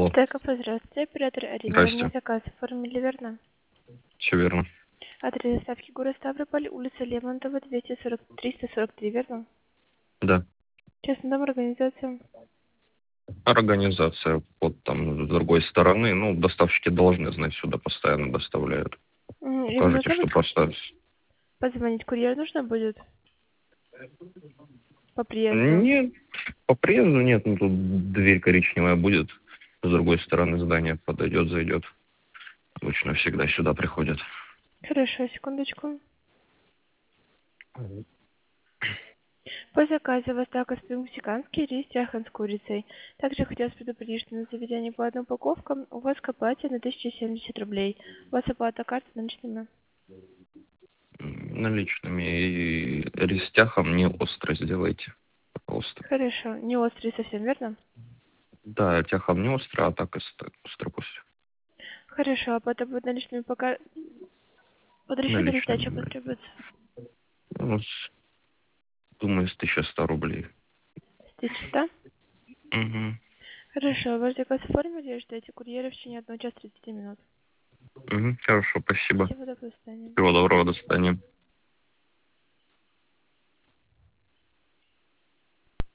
Алло. Так, здравствуйте, оператор Арина. Вы мне Здрасте. заказ оформили, верно? Все верно. Адрес доставки город Ставрополь, улица Лемонтова, 243, верно? Да. Честный дом, организация. Организация вот там с другой стороны. Ну, доставщики должны знать, сюда постоянно доставляют. Им Покажите, нужно что будет просто... позвонить, курьер нужно будет по приезду? Нет, по приезду нет. Ну, тут дверь коричневая будет. С другой стороны здания подойдет, зайдет. Обычно всегда сюда приходят. Хорошо, секундочку. По заказу вас так мексиканский рис яхан с курицей. Также хотелось предупредить, что на заведении по одной упаковкам у вас к оплате на 1070 рублей. У вас оплата карты наличными. Наличными. И рестяхом не остро сделайте, пожалуйста. Хорошо, не острый совсем, верно? Да, тяхом не остро, а так остро пусть. Хорошо, оплата будет наличными пока... Под расчет или сдача Наличными. потребуется? Ну, думаю, с 1100 рублей. С 1100? Угу. Хорошо, ваш заказ оформили, ждете курьера в течение 1 часа 30 минут. Угу. Хорошо, спасибо. Всего доброго, до свидания. Всего доброго, до свидания.